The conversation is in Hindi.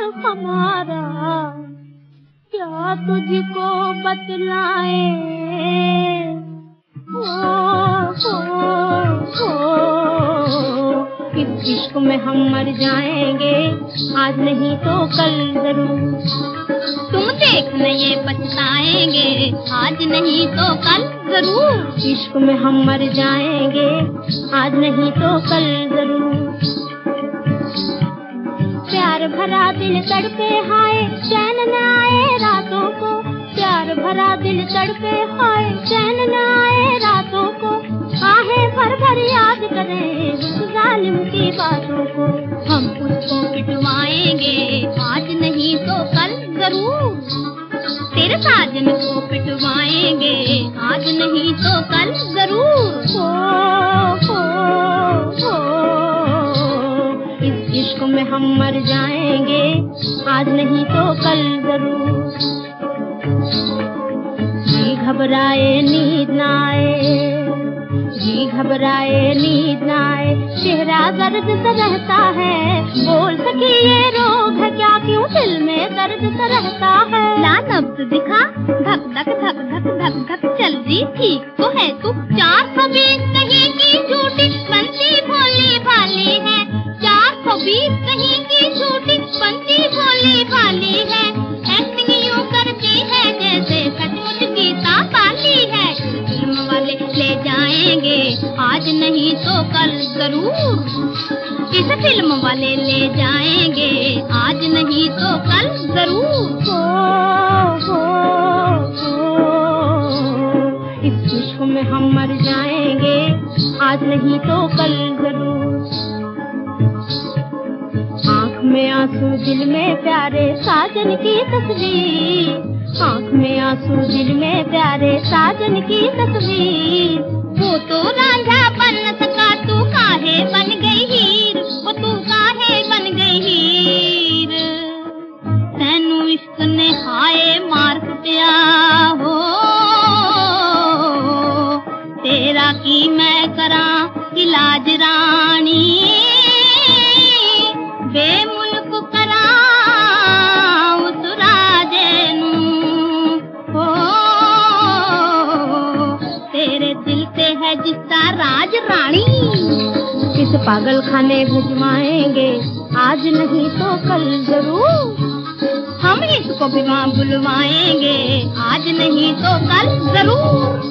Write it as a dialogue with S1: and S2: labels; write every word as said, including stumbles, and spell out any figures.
S1: हमारा क्या तुझको बतलाए। ओ, ओ, ओ, इस इश्क में हम मर जाएंगे, आज नहीं तो कल जरूर।
S2: तुम देखना ये पछताएंगे, आज नहीं तो कल जरूर।
S1: इश्क में हम मर जाएंगे, आज नहीं तो कल जरूर। प्यार भरा दिल तड़पे हाय, चैन न आए रातों को। प्यार भरा दिल तड़पे हाय, चैन न आए रातों को। आहें भर भर याद करें उस जालिम की बातों को।
S2: हम उसको पिटवाएंगे, आज नहीं तो कल जरूर। तेरे साजन को पिटवाएंगे, आज नहीं तो कल जरूर।
S1: हो, हो, हो, इस इश्क में हम मर जाएंगे, आज नहीं तो कल जरूर। जी घबराए नींद न आए, जी घबराए नींद न आए। चेहरा दर्द सा रहता है, बोल सकी ये रोग है क्या, क्यों दिल में दर्द सा रहता है।
S2: ला नब्ज दिखा, धक धक धक धक धक धक चल रही ठीक तो है तू। चार सौ बीस कहीं की झूठी, बंसी भोली भाली है। चार सौ बीस कहीं की झूठी, बंसी भोली भाली है। एक्टिंग यूं करती है जैसे सचमुच गीता पाली है। फिल्म वाले ले जाएंगे, आज नहीं तो कल जरूर। इस फिल्म वाले ले जाएंगे, आज नहीं तो कल जरूर।
S1: हो, हो, हो, इस इश्क में हम मर जाएंगे, आज नहीं तो कल जरूर। आँख में आंसू दिल में प्यारे साजन की तस्वीर। आँख में आंसू दिल में प्यारे साजन की तस्वीर।
S2: वो तो रांझा बन न सका, तू काहे बन गई हीर। वो तू काहे बन गई हीर। तैनू इश्क ने हाय मार कुटिया हो, तेरा की मैं करा इलाज रानी। बेमुल्क करा उस राजे नू हो, तेरे दिल से है जिसका राज रानी।
S1: किस पागल खाने भिजवाएंगे, आज नहीं तो कल जरूर।
S2: हम इसको भी वहाँ बुलवाएंगे, आज नहीं तो कल जरूर।